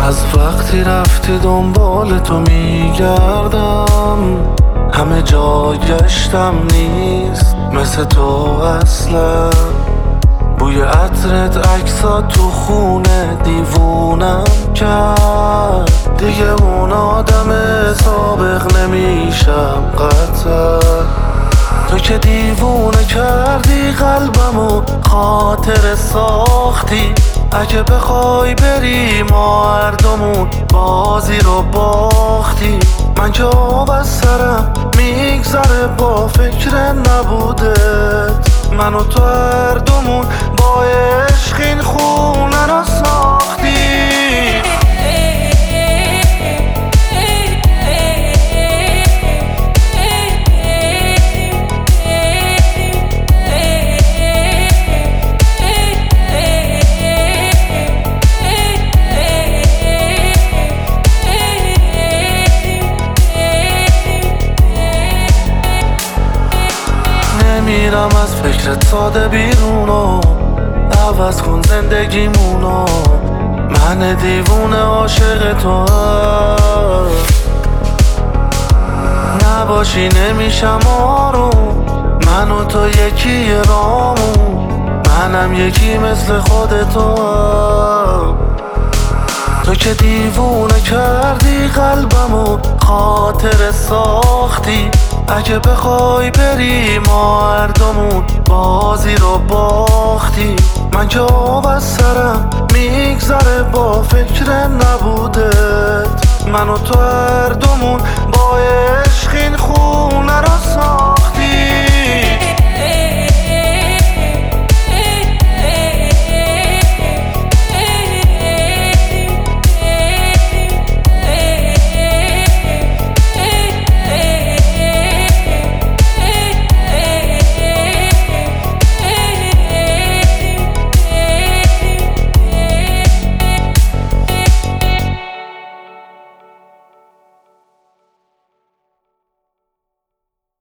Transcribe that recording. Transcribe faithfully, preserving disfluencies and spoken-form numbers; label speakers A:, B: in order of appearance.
A: از وقتی رفتی دنبال تو میگردم، همه جا گشتم نیست مثل تو اصلا. بوی عطرت عکسات تو خونه دیوونم کرد، دیگه اون آدم سابق نمیشم قطعا. تو که دیوونه کردی قلبمو، خاطر ساختی. اگه بخوای بری ما هر دومون بازی رو باختی. من که آب از سرم میگذره با فکر نبودت. من و تو هر دومون با عشق این خونه رو ساختی. میرم از فکرت ساده بیرونو، عوض کن زندگیمونو. من دیوونه عاشق تو هم. نباشی نمیشم آروم، من و تو یکی رامون. منم یکی مثل خودتو هم. تو که دیوونه کردی قلبمو، خاطر ساختی. اگه بخوای بری ما هر دومون بازی رو باختی. من که آب از سرم میگذره با فکر نبودت. من و تو هر دومون با عشق این خونه رو ساختی.